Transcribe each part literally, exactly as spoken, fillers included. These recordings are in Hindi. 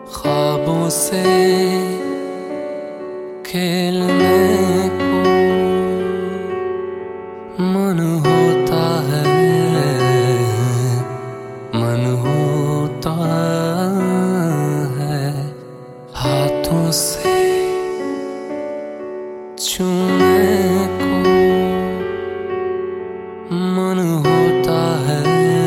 ख्वाबों से खेलने को मन होता है, मन होता है। हाथों से छूने को मन होता है,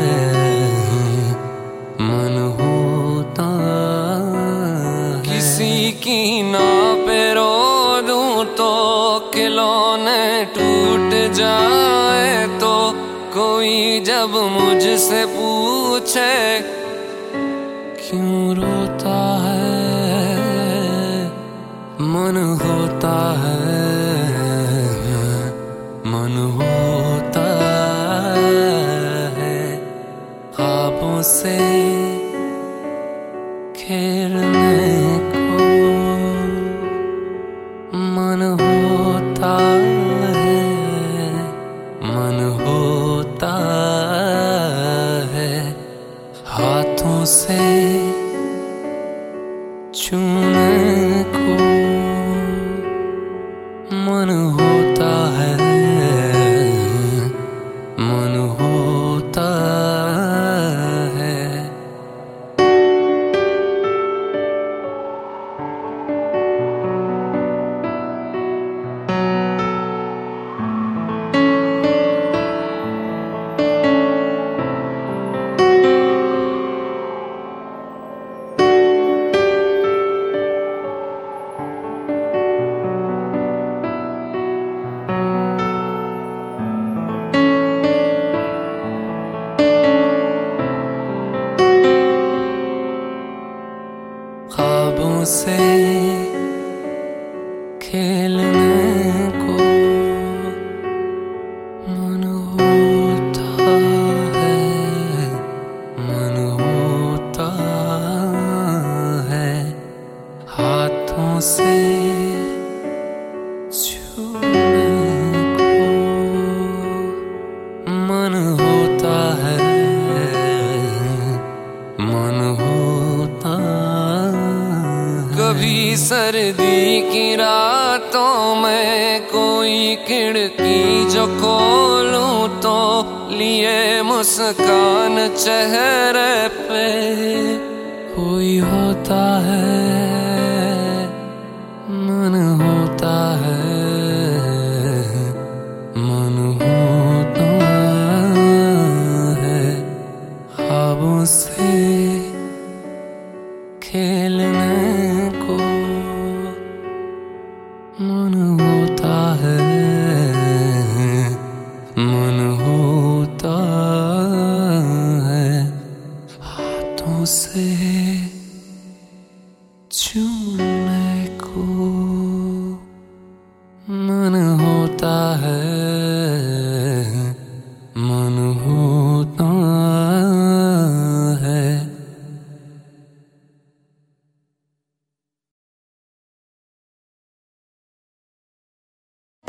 मन होता है। किसी की ना पे रो दूं तो खिलौने टूट जाए तो कोई जब मुझसे पूछे क्यों रोता है, मन होता है, मन होता है। ख्वाबों से खेलने को मन होता है, मन होता है। हाथों से छूने को मन होता है, मन होता है। ख्वाबों से खेलने को मन होता है, मन होता है। हाथों से छूने को मन होता है, मन होता है। कभी सर्दी की रातों में कोई खिड़की जो खोलूं तो लिए मुस्कान चेहरे पे कोई होता है, मन होता है, मन होता है। ख्वाबों से खेलने को मन होता है, मन होता है। हाथों से